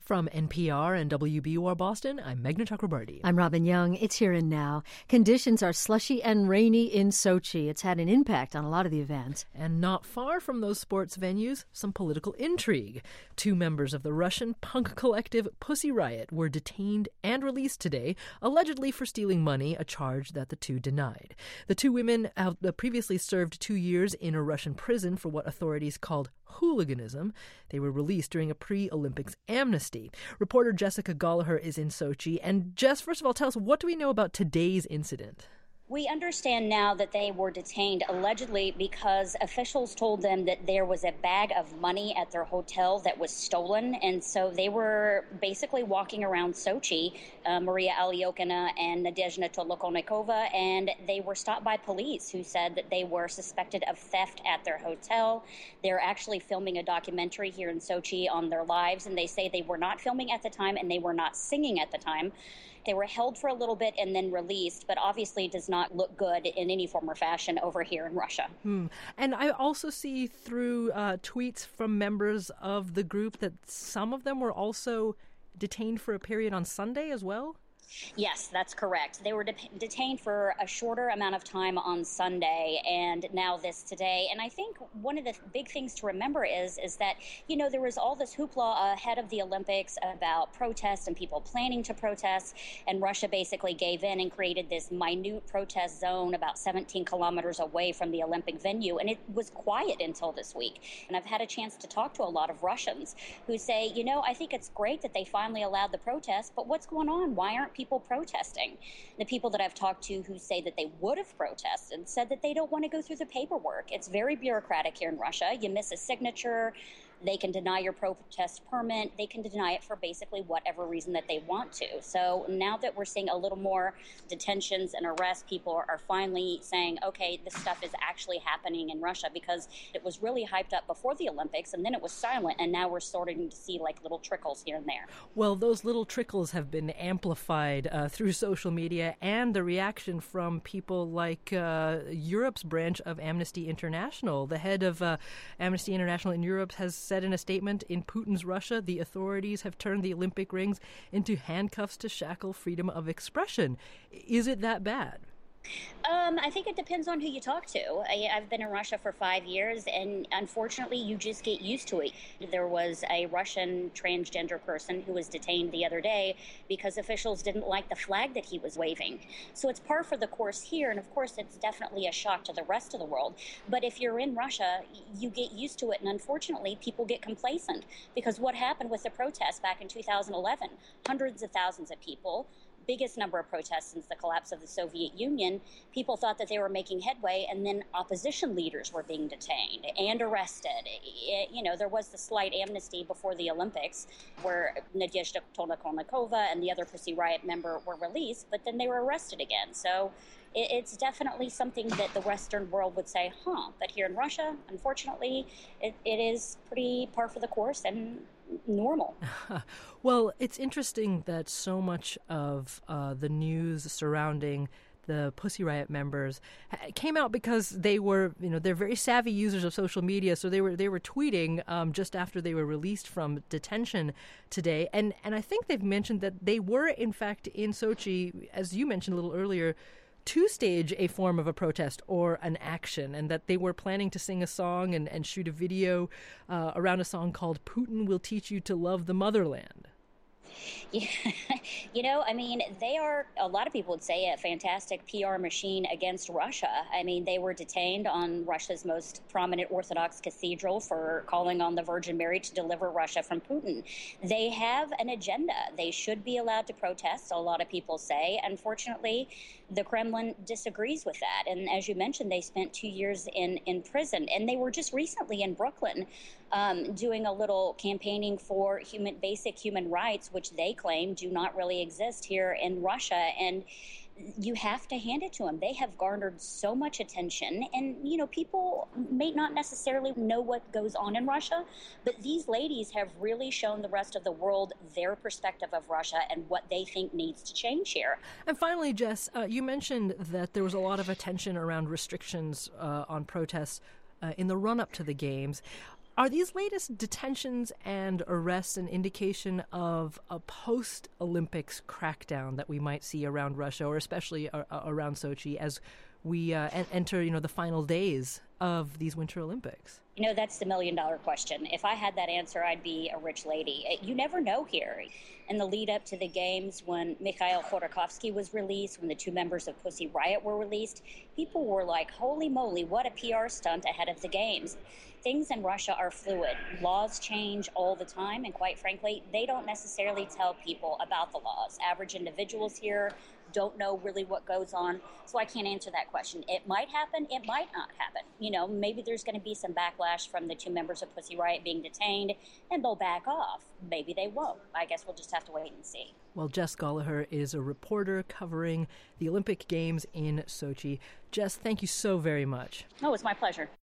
From NPR and WBUR Boston, I'm Meghna Chakrabarti. I'm Robin Young. It's here and now. Conditions are slushy and rainy in Sochi. It's had an impact on a lot of the events. And not far from those sports venues, some political intrigue. 2 members of the Russian punk collective Pussy Riot were detained and released today, allegedly for stealing money, a charge that the 2 denied. The 2 women have previously served 2 years in a Russian prison for what authorities called hooliganism. They were released during a pre-Olympics amnesty. Reporter Jessica Gallagher is in Sochi. And Jess, first of all, tell us, what do we know about today's incident? We understand now that they were detained allegedly because officials told them that there was a bag of money at their hotel that was stolen. And so they were basically walking around Sochi, Maria Alyokina and Nadezhda Tolokonnikova, and they were stopped by police who said that they were suspected of theft at their hotel. They're actually filming a documentary here in Sochi on their lives, and they say they were not filming at the time and they were not singing at the time. They were held for a little bit and then released, but obviously does not look good in any form or fashion over here in Russia. And I also see through tweets from members of the group that some of them were also detained for a period on Sunday as well? Yes, that's correct. They were detained for a shorter amount of time on Sunday and now this today. And I think one of the big things to remember is that, you know, there was all this hoopla ahead of the Olympics about protests and people planning to protest. And Russia basically gave in and created this minute protest zone about 17 kilometers away from the Olympic venue. And it was quiet until this week. And I've had a chance to talk to a lot of Russians who say, you know, I think it's great that they finally allowed the protest, but what's going on? Why aren't people protesting? The people that I've talked to who say that they would have protested said that they don't want to go through the paperwork. It's very bureaucratic here in Russia. You miss a signature, they can deny your protest permit. They can deny it for basically whatever reason that they want to. So now that we're seeing a little more detentions and arrests, people are finally saying, okay, this stuff is actually happening in Russia, because it was really hyped up before the Olympics and then it was silent, and now we're starting to see like little trickles here and there. Well, those little trickles have been amplified through social media and the reaction from people like Europe's branch of Amnesty International. The head of Amnesty International in Europe has said in a statement, in Putin's Russia, the authorities have turned the Olympic rings into handcuffs to shackle freedom of expression. Is it that bad? I think it depends on who you talk to. I've been in Russia for 5 years, and unfortunately, you just get used to it. There was a Russian transgender person who was detained the other day because officials didn't like the flag that he was waving. So it's par for the course here, and of course, it's definitely a shock to the rest of the world. But if you're in Russia, you get used to it, and unfortunately, people get complacent, because what happened with the protests back in 2011, hundreds of thousands of people, biggest number of protests since the collapse of the Soviet Union, people thought that they were making headway, and then opposition leaders were being detained and arrested. You know, there was the slight amnesty before the Olympics where Nadezhda Tolokonnikova and the other Pussy Riot member were released, but then they were arrested again. So it's definitely something that the Western world would say, but here in Russia, unfortunately, it is pretty par for the course and normal. Well, it's interesting that so much of the news surrounding the Pussy Riot members came out because they were, you know, they're very savvy users of social media, so they were tweeting just after they were released from detention today, and I think they've mentioned that they were in fact in Sochi, as you mentioned a little earlier, to stage a form of a protest or an action, and that they were planning to sing a song and shoot a video around a song called "Putin Will Teach You to Love the Motherland." Yeah. You know, I mean, they are, a lot of people would say, a fantastic PR machine against Russia. I mean, they were detained on Russia's most prominent Orthodox cathedral for calling on the Virgin Mary to deliver Russia from Putin. They have an agenda. They should be allowed to protest, a lot of people say. Unfortunately, the Kremlin disagrees with that. And as you mentioned, they spent 2 years in prison. And they were just recently in Brooklyn doing a little campaigning for basic human rights, which they claim do not really exist here in Russia. And you have to hand it to them. They have garnered so much attention. And, you know, people may not necessarily know what goes on in Russia, but these ladies have really shown the rest of the world their perspective of Russia and what they think needs to change here. And finally, Jess, you mentioned that there was a lot of attention around restrictions on protests in the run-up to the Games. Are these latest detentions and arrests an indication of a post-Olympics crackdown that we might see around Russia, or especially around Sochi, as we enter, the final days of these Winter Olympics? That's the million-dollar question. If I had that answer, I'd be a rich lady. You never know here. In the lead up to the games, when Mikhail Khodorkovsky was released, when the 2 members of Pussy Riot were released, people were like, holy moly, what a PR stunt ahead of the games. Things in Russia are fluid. Laws change all the time, and quite frankly, they don't necessarily tell people about the laws. Average individuals here don't know really what goes on, so I can't answer that question. It might happen, it might not happen. Maybe there's going to be some backlash from the 2 members of Pussy Riot being detained, and they'll back off. Maybe they won't. I guess we'll just have to wait and see. Well, Jess Gallagher is a reporter covering the Olympic Games in Sochi. Jess, thank you so very much. Oh, it's my pleasure.